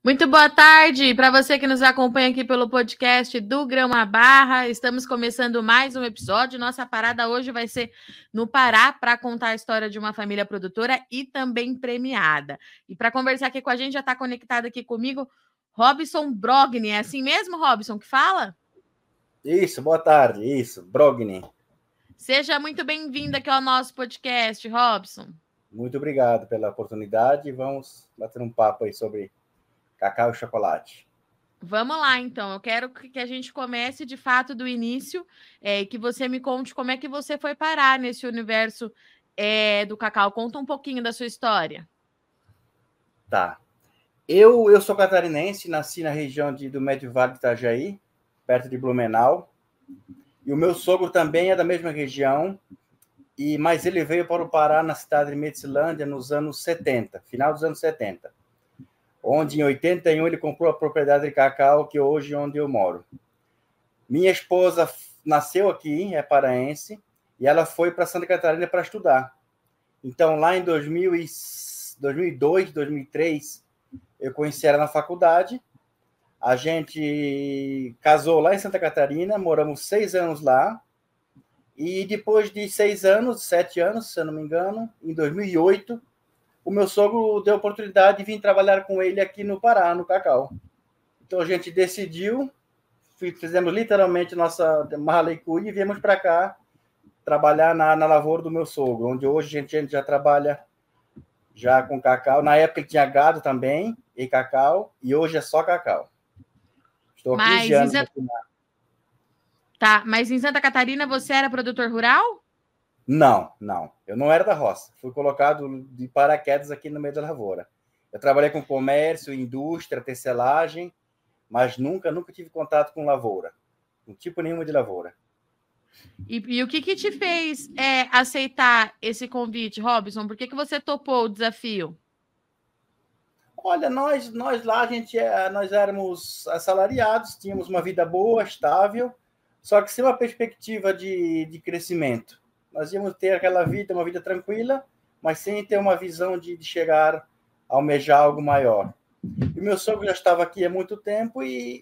Muito boa tarde para você que nos acompanha aqui pelo podcast do Grão à Barra. Estamos começando mais um episódio. Nossa parada hoje vai ser no Pará para contar a história de uma família produtora e também premiada. E para conversar aqui com a gente, já está conectado aqui comigo Robson Brogni. É assim mesmo, Robson, que fala? Isso, boa tarde. Isso, Brogni. Seja muito bem-vindo aqui ao nosso podcast, Robson. Muito obrigado pela oportunidade. Vamos bater um papo aí sobre cacau e chocolate. Vamos lá, então. Eu quero que a gente comece de fato do início, que você me conte como é que você foi parar nesse universo do cacau. Conta um pouquinho da sua história. Tá. Eu sou catarinense, nasci na região do Médio Vale do Itajaí, perto de Blumenau. E o meu sogro também é da mesma região, mas ele veio para o Pará, na cidade de Medicilândia, nos anos 70, final dos anos 70. Onde em 81 ele comprou a propriedade de cacau, que hoje é onde eu moro. Minha esposa nasceu aqui, é paraense, e ela foi para Santa Catarina para estudar. Então, lá em 2002, 2003, eu conheci ela na faculdade. A gente casou lá em Santa Catarina, moramos 6 anos lá. E depois de 6 anos, 7 anos, se eu não me engano, em 2008, o meu sogro deu a oportunidade de vir trabalhar com ele aqui no Pará, no cacau. Então a gente decidiu, fizemos literalmente nossa mala e cuia e viemos para cá trabalhar na lavoura do meu sogro, onde hoje a gente já trabalha já com cacau. Na época tinha gado também e cacau, e hoje é só cacau. Estou há 15 anos aqui na... Tá, mas em Santa Catarina você era produtor rural? Não. Eu não era da roça. Fui colocado de paraquedas aqui no meio da lavoura. Eu trabalhei com comércio, indústria, tecelagem, mas nunca tive contato com lavoura. Com tipo nenhuma de lavoura. E o que te fez aceitar esse convite, Robson? Por que você topou o desafio? Olha, nós lá, nós éramos assalariados, tínhamos uma vida boa, estável, só que sem uma perspectiva de crescimento. Nós íamos ter aquela vida, uma vida tranquila, mas sem ter uma visão de chegar a almejar algo maior. E meu sogro já estava aqui há muito tempo e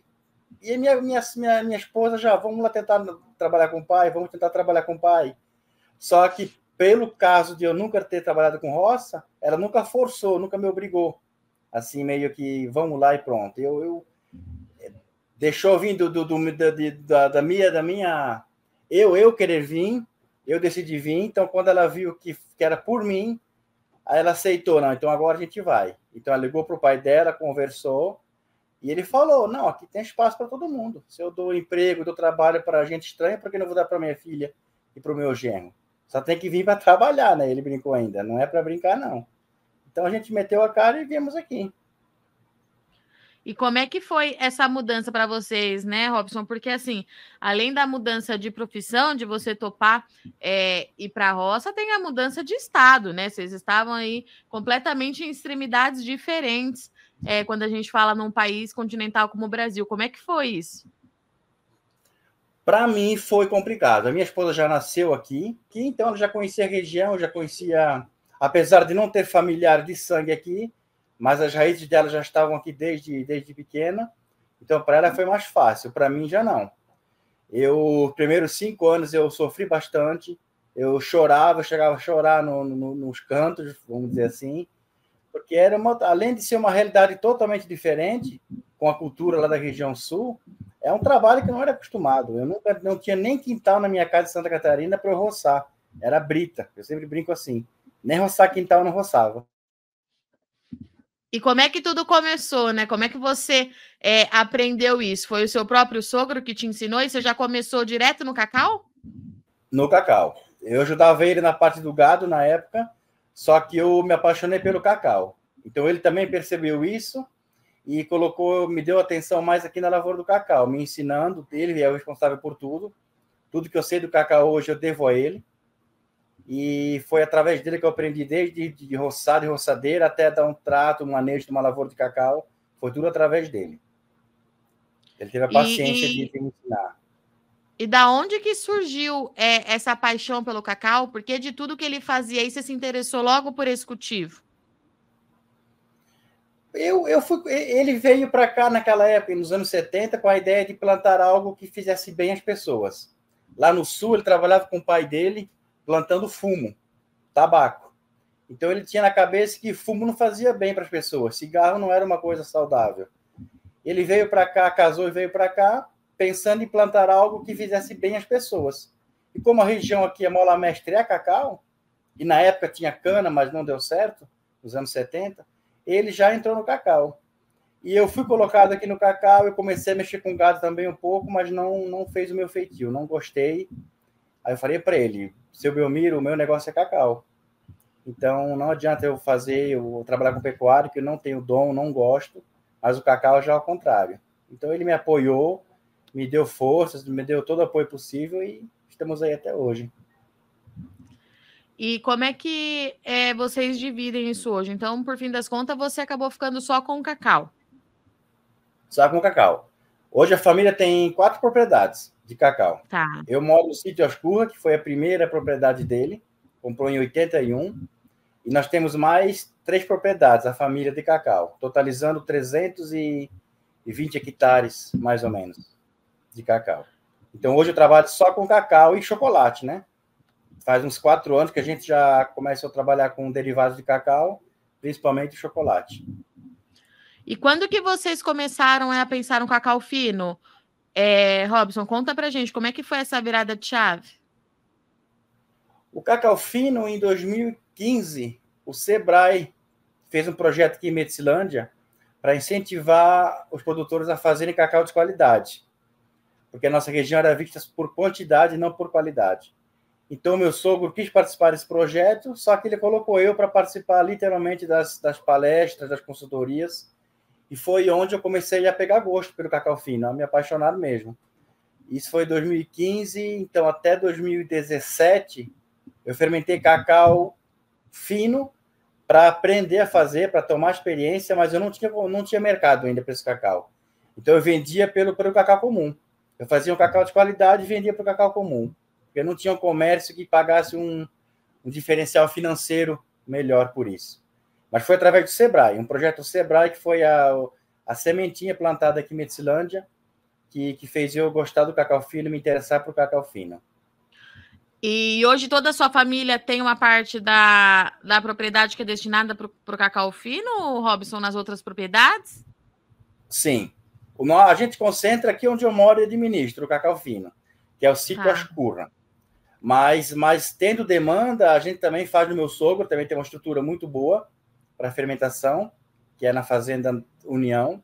minha esposa já, vamos lá tentar trabalhar com o pai, vamos tentar trabalhar com o pai. Só que, pelo caso de eu nunca ter trabalhado com roça, ela nunca forçou, nunca me obrigou. Assim, meio que, vamos lá e pronto. Eu deixou vir da minha... Eu querer vir, eu decidi vir, então quando ela viu que era por mim, aí ela aceitou, não, então agora a gente vai. Então ela ligou para o pai dela, conversou, e ele falou, não, aqui tem espaço para todo mundo. Se eu dou emprego, dou trabalho para gente estranha, por que não vou dar para minha filha e para o meu genro? Só tem que vir para trabalhar, né? Ele brincou ainda, não é para brincar, não. Então a gente meteu a cara e viemos aqui. E como é que foi essa mudança para vocês, né, Robson? Porque, assim, além da mudança de profissão, de você topar ir para a roça, tem a mudança de estado, né? Vocês estavam aí completamente em extremidades diferentes quando a gente fala num país continental como o Brasil. Como é que foi isso? Para mim foi complicado. A minha esposa já nasceu aqui, então ela já conhecia a região, já conhecia, apesar de não ter familiar de sangue aqui, mas as raízes dela já estavam aqui desde pequena, então para ela foi mais fácil, para mim já não. Os primeiros 5 anos eu sofri bastante, eu chorava, chegava a chorar nos cantos, vamos dizer assim, porque além de ser uma realidade totalmente diferente, com a cultura lá da região sul, é um trabalho que eu não era acostumado. Eu não tinha nem quintal na minha casa de Santa Catarina para eu roçar, era brita, eu sempre brinco assim, nem roçar quintal eu não roçava. E como é que tudo começou, né? Como é que você aprendeu isso? Foi o seu próprio sogro que te ensinou e você já começou direto no cacau? No cacau. Eu ajudava ele na parte do gado na época, só que eu me apaixonei pelo cacau. Então ele também percebeu isso e me deu atenção mais aqui na lavoura do cacau, me ensinando. Ele é o responsável por tudo. Tudo que eu sei do cacau hoje eu devo a ele. E foi através dele que eu aprendi desde de roçado e roçadeira até dar um trato, um manejo de uma lavoura de cacau. Foi tudo através dele. Ele teve a paciência de me ensinar. E da onde que surgiu essa paixão pelo cacau? Porque de tudo que ele fazia aí, você se interessou logo por esse cultivo? Ele veio para cá naquela época, nos anos 70, com a ideia de plantar algo que fizesse bem às pessoas. Lá no sul, ele trabalhava com o pai dele, plantando fumo, tabaco. Então, ele tinha na cabeça que fumo não fazia bem para as pessoas, cigarro não era uma coisa saudável. Ele veio para cá, casou e veio para cá, pensando em plantar algo que fizesse bem às pessoas. E como a região aqui, a mola mestre é cacau, e na época tinha cana, mas não deu certo, nos anos 70, ele já entrou no cacau. E eu fui colocado aqui no cacau, eu comecei a mexer com gado também um pouco, mas não fez o meu feitio, não gostei. Aí eu falei para ele, seu Belmiro, o meu negócio é cacau. Então não adianta eu trabalhar com pecuário, que eu não tenho dom, não gosto, mas o cacau já é ao contrário. Então ele me apoiou, me deu forças, me deu todo o apoio possível e estamos aí até hoje. E como é que vocês dividem isso hoje? Então, por fim das contas, você acabou ficando só com o cacau. Só com cacau. Hoje a família tem 4 propriedades de cacau. Tá. Eu moro no sítio Ascurra, que foi a primeira propriedade dele, comprou em 81, e nós temos mais 3 propriedades, a família de cacau, totalizando 320 hectares, mais ou menos, de cacau. Então, hoje eu trabalho só com cacau e chocolate, né? Faz uns 4 anos que a gente já começa a trabalhar com derivados de cacau, principalmente chocolate. E quando que vocês começaram a pensar no cacau fino? Robson, conta pra gente, como é que foi essa virada de chave? O cacau fino, em 2015, o Sebrae fez um projeto aqui em Medicilândia para incentivar os produtores a fazerem cacau de qualidade, porque a nossa região era vista por quantidade e não por qualidade. Então, meu sogro quis participar desse projeto, só que ele colocou eu para participar literalmente das palestras, das consultorias, e foi onde eu comecei a pegar gosto pelo cacau fino, a me apaixonar mesmo. Isso foi em 2015, então até 2017 eu fermentei cacau fino para aprender a fazer, para tomar experiência, mas eu não tinha mercado ainda para esse cacau. Então eu vendia pelo cacau comum. Eu fazia um cacau de qualidade e vendia para o cacau comum. Porque não tinha um comércio que pagasse um diferencial financeiro melhor por isso. Mas foi através do Sebrae, um projeto do Sebrae que foi a sementinha plantada aqui em Medicilândia, que fez eu gostar do cacau fino e me interessar por cacau fino. E hoje toda a sua família tem uma parte da propriedade que é destinada para o cacau fino, Robson, nas outras propriedades? Sim. A gente concentra aqui onde eu moro e administro o cacau fino, que é o sítio Ascurra. Mas tendo demanda, a gente também faz no meu sogro, também tem uma estrutura muito boa para fermentação, que é na Fazenda União.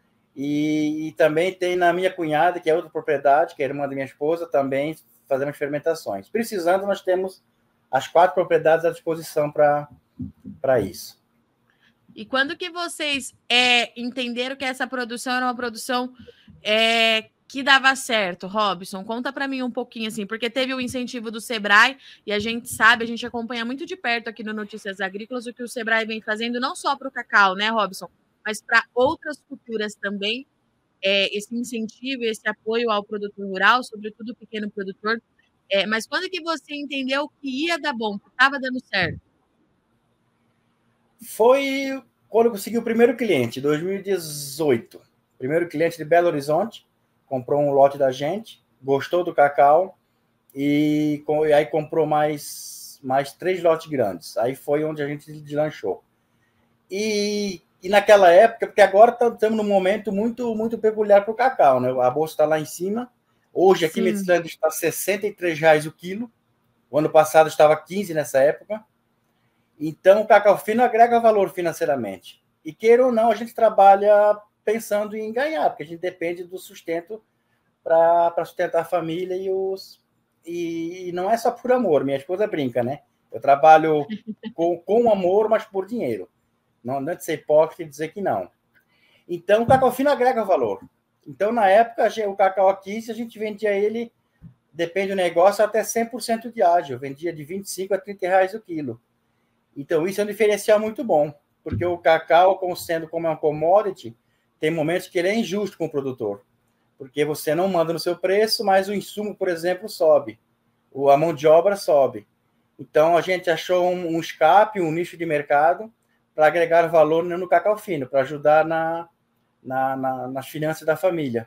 E também tem na minha cunhada, que é outra propriedade, que é a irmã da minha esposa, também fazemos fermentações. Precisando, nós temos as 4 propriedades à disposição para isso. E quando que vocês entenderam que essa produção era uma produção que dava certo, Robson? Conta para mim um pouquinho, assim, porque teve o incentivo do Sebrae e a gente acompanha muito de perto aqui no Notícias Agrícolas o que o Sebrae vem fazendo, não só para o cacau, né, Robson, mas para outras culturas também, esse incentivo, esse apoio ao produtor rural, sobretudo o pequeno produtor. Mas quando que você entendeu que ia dar bom, que estava dando certo? Foi quando eu consegui o primeiro cliente, 2018. Primeiro cliente de Belo Horizonte, comprou um lote da gente, gostou do cacau e aí comprou mais 3 lotes grandes. Aí foi onde a gente deslanchou. E naquela época, porque agora estamos num momento muito, muito peculiar para o cacau, né? A bolsa está lá em cima. Hoje, aqui em Medicilândia, está R$ 63 o quilo. O ano passado estava 15 nessa época. Então, o cacau fino agrega valor financeiramente. E, queira ou não, a gente trabalha pensando em ganhar, porque a gente depende do sustento para sustentar a família e não é só por amor. Minha esposa brinca, né? Eu trabalho com amor, mas por dinheiro. Não é de ser hipócrita e dizer que não. Então, o cacau fino agrega valor. Então, na época, o cacau aqui, se a gente vendia ele, depende do negócio, até 100% de ágio. Eu vendia de 25 a 30 reais o quilo. Então, isso é um diferencial muito bom, porque o cacau, sendo como é um commodity, tem momentos que ele é injusto com o produtor, porque você não manda no seu preço, mas o insumo, por exemplo, sobe. A mão de obra sobe. Então, a gente achou um escape, um nicho de mercado, para agregar valor no cacau fino, para ajudar nas finanças da família.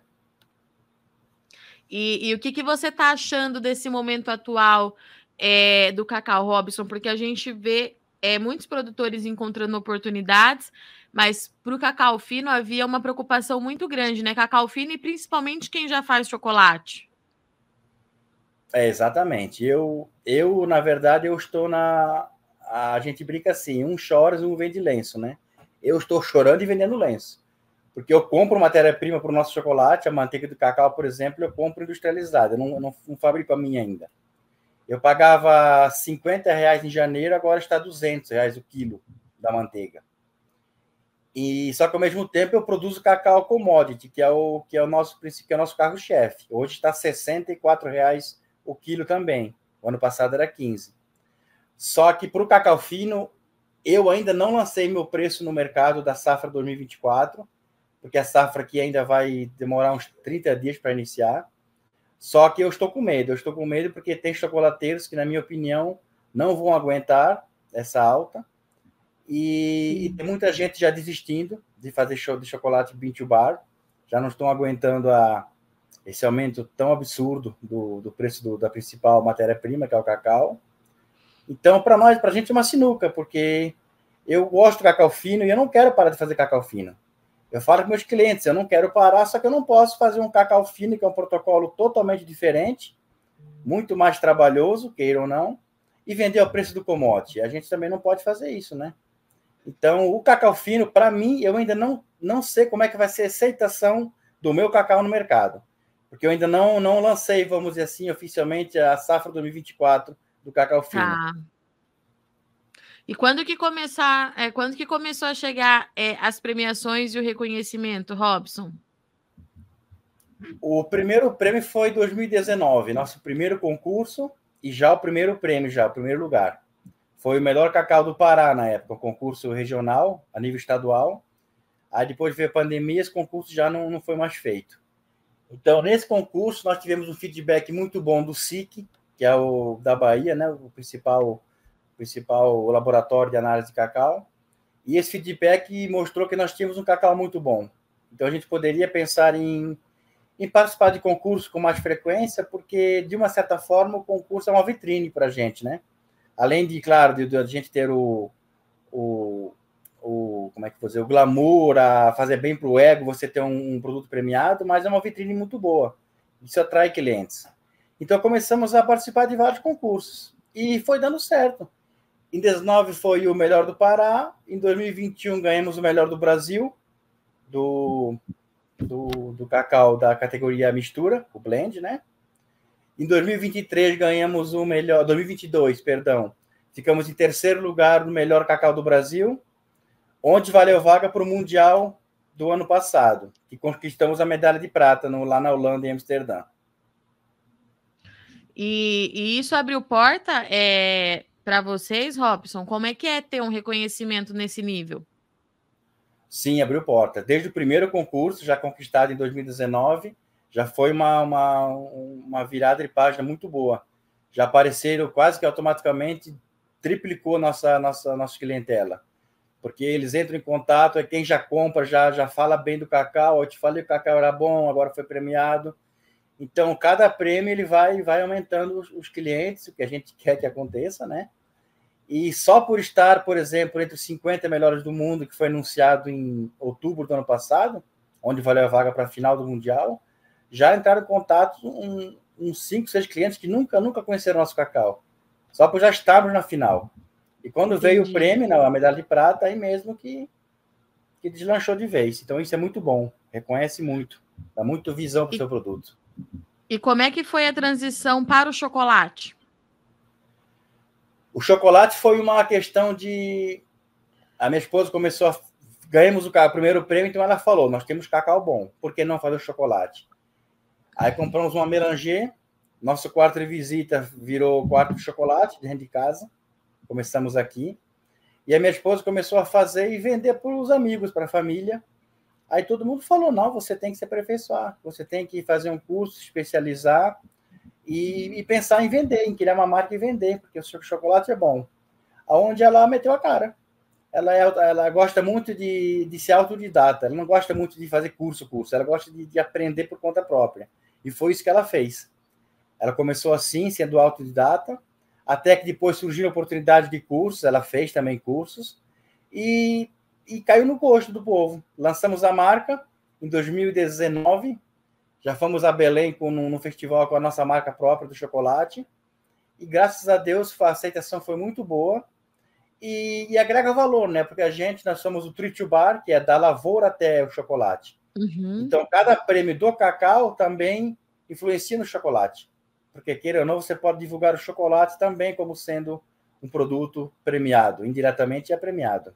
E o que você está achando desse momento atual do cacau, Robson? Porque a gente vê muitos produtores encontrando oportunidades, mas para o cacau fino havia uma preocupação muito grande, né? Cacau fino e principalmente quem já faz chocolate. Exatamente. Na verdade, eu estou na... A gente brinca assim, um chora e um vende lenço, né? Eu estou chorando e vendendo lenço. Porque eu compro matéria-prima para o nosso chocolate, a manteiga do cacau, por exemplo, eu compro industrializada, eu não fabrico a minha ainda. Eu pagava R$50 em janeiro, agora está R$200 o quilo da manteiga. E só que ao mesmo tempo eu produzo cacau commodity, que é o nosso carro-chefe. Hoje está R$64 o quilo também. O ano passado era 15. Só que para o cacau fino, eu ainda não lancei meu preço no mercado da safra 2024, porque a safra aqui ainda vai demorar uns 30 dias para iniciar. Só que eu estou com medo porque tem chocolateiros que, na minha opinião, não vão aguentar essa alta. E tem muita gente já desistindo de fazer show de chocolate bean to bar, já não estão aguentando esse aumento tão absurdo do preço da principal matéria-prima, que é o cacau. Então, para a gente é uma sinuca, porque eu gosto do cacau fino e eu não quero parar de fazer cacau fino. Eu falo com meus clientes, eu não quero parar, só que eu não posso fazer um cacau fino, que é um protocolo totalmente diferente, muito mais trabalhoso, queira ou não, e vender ao preço do commodity. A gente também não pode fazer isso, né? Então, o cacau fino, para mim, eu ainda não sei como é que vai ser a aceitação do meu cacau no mercado. Porque eu ainda não lancei, vamos dizer assim, oficialmente a safra 2024 do cacau fino. Tá. E quando que começou a chegar as premiações e o reconhecimento, Robson? O primeiro prêmio foi em 2019, nosso primeiro concurso, e já o primeiro prêmio, o primeiro lugar. Foi o melhor cacau do Pará na época, o concurso regional, a nível estadual. Aí depois veio a pandemia, esse concurso já não foi mais feito. Então, nesse concurso, nós tivemos um feedback muito bom do SIC, que é o da Bahia, né, o principal laboratório de análise de cacau. E esse feedback mostrou que nós tínhamos um cacau muito bom. Então, a gente poderia pensar em participar de concursos com mais frequência, porque, de uma certa forma, o concurso é uma vitrine para a gente, né? Além de, claro, de a gente ter como é que fazer, o glamour, a fazer bem para o ego, você ter um produto premiado, mas é uma vitrine muito boa. Isso atrai clientes. Então, começamos a participar de vários concursos. E foi dando certo. Em 2019 foi o melhor do Pará. Em 2021 ganhamos o melhor do Brasil, do cacau da categoria mistura, o blend, né? Em 2023 ganhamos o melhor, 2022, perdão, ficamos em terceiro lugar no melhor cacau do Brasil, onde valeu vaga para o Mundial do ano passado, que conquistamos a medalha de prata lá na Holanda, em Amsterdã. E isso abriu porta para vocês, Robson? Como é que é ter um reconhecimento nesse nível? Sim, abriu porta. Desde o primeiro concurso, já conquistado em 2019, já foi uma virada de página muito boa. Já apareceram quase que automaticamente, triplicou nossa clientela. Porque eles entram em contato, quem já compra, já fala bem do cacau, eu te falei que o cacau era bom, agora foi premiado. Então, cada prêmio ele vai aumentando os clientes, o que a gente quer que aconteça, né? E só por estar, por exemplo, entre os 50 melhores do mundo, que foi anunciado em outubro do ano passado, onde valeu a vaga para a final do Mundial, já entraram em contato uns 5, 6 clientes que nunca conheceram nosso cacau. Só por já estarmos na final. E quando veio o prêmio, a medalha de prata, aí mesmo que deslanchou de vez. Então isso é muito bom, reconhece muito, dá muito visão para o seu produto. E como é que foi a transição para o chocolate? O chocolate foi uma questão de... A minha esposa ganhamos o primeiro prêmio, então ela falou, nós temos cacau bom, por que não fazer o chocolate? Aí compramos uma melanger, nosso quarto de visita virou quarto de chocolate dentro de casa, começamos aqui, e a minha esposa começou a fazer e vender para os amigos, para a família. Aí todo mundo falou, não, você tem que se aperfeiçoar, você tem que fazer um curso, especializar e pensar em vender, em criar uma marca e vender, porque o seu chocolate é bom. Aonde ela meteu a cara. ela gosta muito de ser autodidata, ela não gosta muito de fazer curso, ela gosta de aprender por conta própria. E foi isso que ela fez. Ela começou assim, sendo autodidata, até que depois surgiu a oportunidade de cursos, ela fez também cursos, e caiu no gosto do povo. Lançamos a marca em 2019, já fomos a Belém no festival com a nossa marca própria do chocolate, e graças a Deus a aceitação foi muito boa, e agrega valor, né? Porque nós somos o Tree to Bar, que é da lavoura até o chocolate. Uhum. Então, cada prêmio do cacau também influencia no chocolate. Porque, queira ou não, você pode divulgar o chocolate também como sendo um produto premiado. Indiretamente é premiado.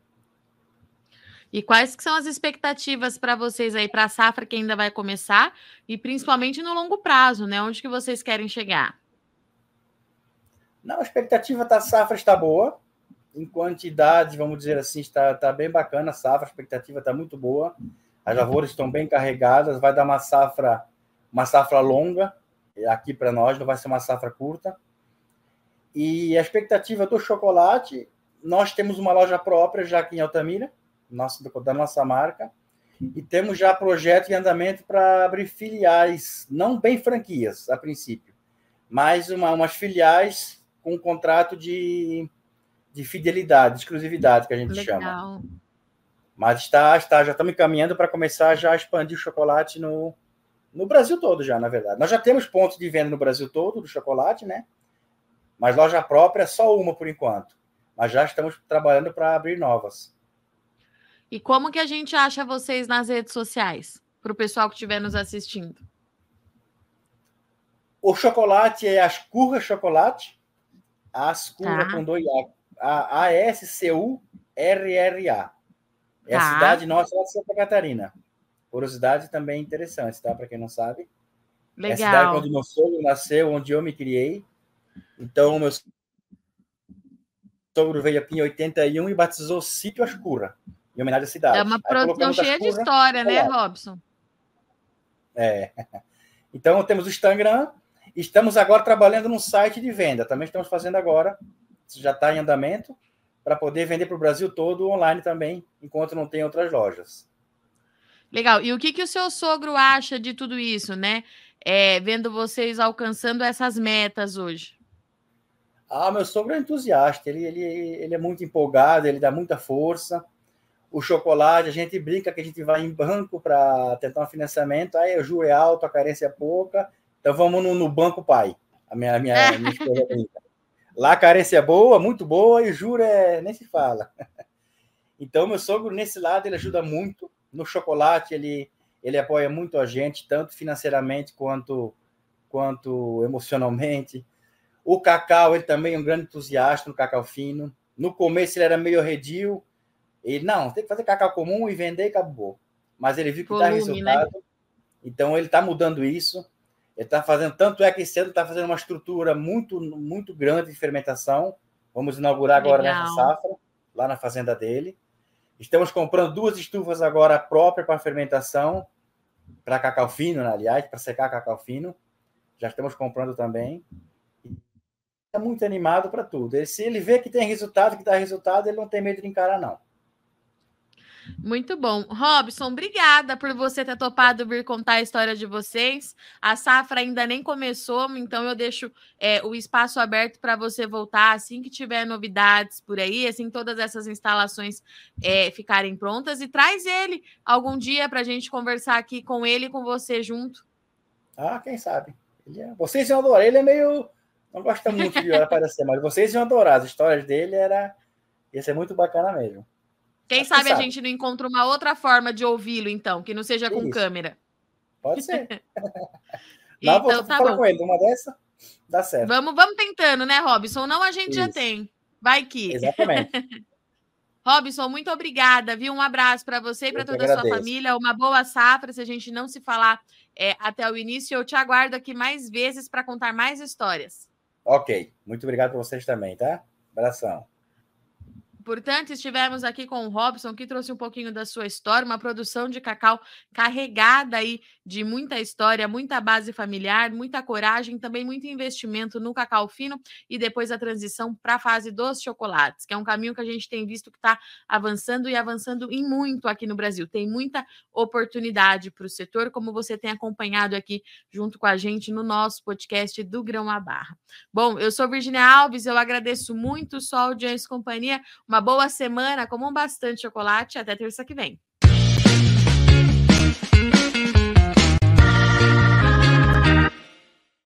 E quais que são as expectativas para vocês aí, para a safra que ainda vai começar, e principalmente no longo prazo, né? Onde que vocês querem chegar? Não, a expectativa da safra está boa. Em quantidade, vamos dizer assim, está bem bacana a safra, a expectativa está muito boa. As lavouras estão bem carregadas, vai dar uma safra longa aqui para nós, não vai ser uma safra curta. E a expectativa do chocolate, nós temos uma loja própria já aqui em Altamira, da nossa marca, e temos já projeto em andamento para abrir filiais, não bem franquias a princípio, mas umas filiais com um contrato de fidelidade, de exclusividade, que a gente chama. Mas já estamos encaminhando para começar já a expandir o chocolate no Brasil todo já, na verdade. Nós já temos pontos de venda no Brasil todo do chocolate, né? Mas loja própria é só uma por enquanto. Mas já estamos trabalhando para abrir novas. E como que a gente acha vocês nas redes sociais? Para o pessoal que estiver nos assistindo. O chocolate é Ascurra Chocolate. Ascurra com 2 A. ASCURRA. É a cidade nossa lá de Santa Catarina. Curiosidade também interessante, tá? Para quem não sabe. Legal. É a cidade onde meu sogro nasceu, onde eu me criei. Então, meu sogro veio aqui em 81 e batizou o sítio Ascurra, em homenagem à cidade. É uma produção cheia de história, né, Robson? É. Então, temos o Instagram. Estamos agora trabalhando num site de venda. Também estamos fazendo agora. Já está em andamento para poder vender para o Brasil todo online também, enquanto não tem outras lojas. Legal. E o que o seu sogro acha de tudo isso, né? Vendo vocês alcançando essas metas hoje. Meu sogro é entusiasta. Ele é muito empolgado, ele dá muita força. O chocolate, a gente brinca que a gente vai em banco para tentar um financiamento. Aí o juro é alto, a carência é pouca. Então vamos no banco pai. A minha esposa brinca. Lá a carência é boa, muito boa, e o juro nem se fala. Então, meu sogro, nesse lado, ele ajuda muito. No chocolate, ele apoia muito a gente, tanto financeiramente quanto emocionalmente. O cacau, ele também é um grande entusiasta no cacau fino. No começo, ele era meio arredio. Ele, não, tem que fazer cacau comum e vender e acabou. Mas ele viu que dá resultado. Né? Então, ele está mudando isso. Ele está fazendo, tanto é que esse ano está fazendo uma estrutura muito, muito grande de fermentação. Vamos inaugurar agora nessa safra, lá na fazenda dele. Estamos comprando 2 estufas agora próprias para fermentação, para cacau fino, né, aliás, para secar cacau fino. Já estamos comprando também. É muito animado para tudo. Se ele vê que tem resultado, que dá resultado, ele não tem medo de encarar, não. Muito bom. Robson, obrigada por você ter topado vir contar a história de vocês. A safra ainda nem começou, então eu deixo o espaço aberto para você voltar assim que tiver novidades por aí, assim que todas essas instalações ficarem prontas. E traz ele algum dia para a gente conversar aqui com ele e com você junto. Quem sabe. Vocês iam adorar. Ele é meio... Não gosta muito de aparecer, mas vocês iam adorar. As histórias dele ia ser muito bacana mesmo. Quem sabe a gente não encontra uma outra forma de ouvi-lo, então, que não seja com câmera. Pode ser. Então, vou falar com ele. Uma dessa, dá certo. Vamos tentando, né, Robson? Não, a gente já tem. Vai que. Exatamente. Robson, muito obrigada, viu? Um abraço para você e para toda a sua família. Uma boa safra, se a gente não se falar até o início. Eu te aguardo aqui mais vezes para contar mais histórias. Ok. Muito obrigado para vocês também, tá? Abração. Portanto, estivemos aqui com o Robson, que trouxe um pouquinho da sua história, uma produção de cacau carregada aí de muita história, muita base familiar, muita coragem, também muito investimento no cacau fino e depois a transição para a fase dos chocolates, que é um caminho que a gente tem visto que está avançando e avançando em muito aqui no Brasil. Tem muita oportunidade para o setor, como você tem acompanhado aqui junto com a gente no nosso podcast do Grão à Barra. Bom, eu sou Virginia Alves, eu agradeço muito sua audiência e companhia. Uma boa semana, comam bastante chocolate. Até terça que vem.